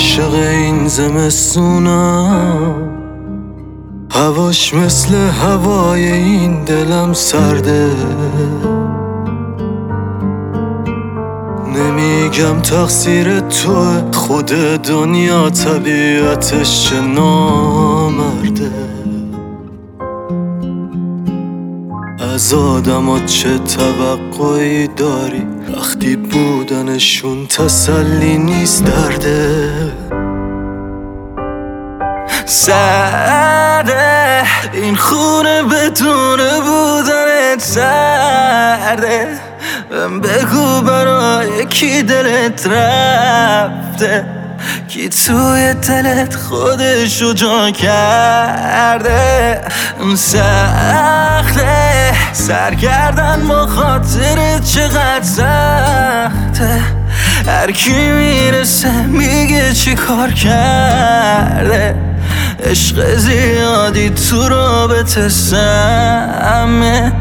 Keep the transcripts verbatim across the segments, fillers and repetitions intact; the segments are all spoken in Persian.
عاشق این زمستونم، هواش مثل هوای این دلم سرده. نمیگم تقصیر توه، خود دنیا طبیعتش چه نامرده. از آدمات چه توقعی داری وقتی بودنشون تسلی نیست درده. سرده این خونه بدون بودنت سرده. بگو برای کی دلت رفته، کی توی دلت خودشو جا کرده. سخته سرگردن با خاطر چقدر سخته. هر کی میرسه میگه چی کار کرده. عشق زیادی تو رابطه سمه.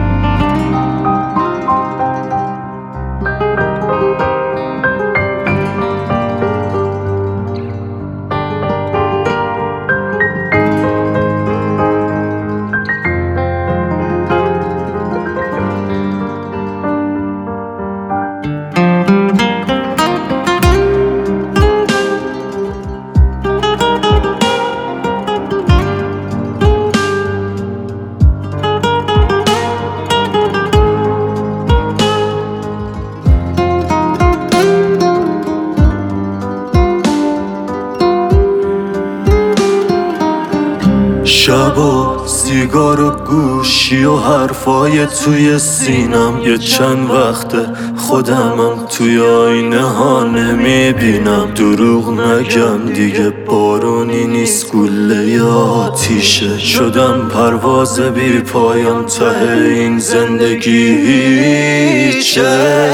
شبا سیگار و گوشی و حرفای توی سینم، یه چند وقته خودمم توی آینه ها نمیبینم. دروغ نگم دیگه بارونی نیست، گله یا آتیشه. شدم پرواز بی پایان، ته این زندگی هیچه.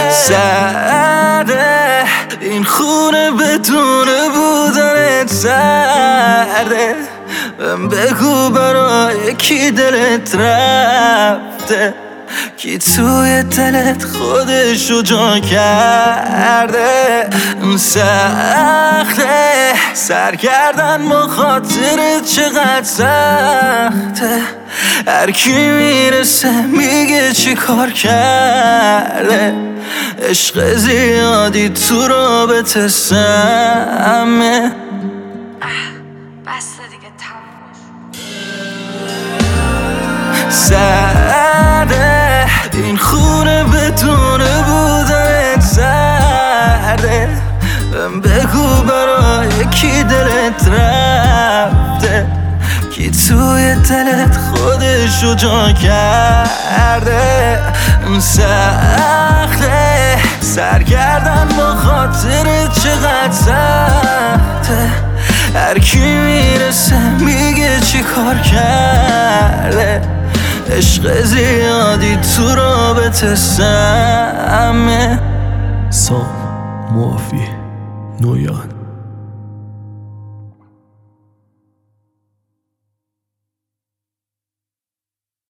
سرده این خونه بدون بودنت سرده. بگو برای کی دلت رفته، کی توی دلت خودشو جا کرده. سخته سرگردن با خاطر چقدر سخته. هر کی میرسه میگه چی کار کرده. عشق زیادی تو رابطه سمه. سرده این خونه بدون بودنت سرده. بگو برای کی دلت رفته، کی توی دلت خودشو جا کرده. سخته سرگردن با خاطر چقدر سخته. هر کی میرسه میگه چی کار کرده. عشق زیادی تو رابطه سمه. سام موافی نویان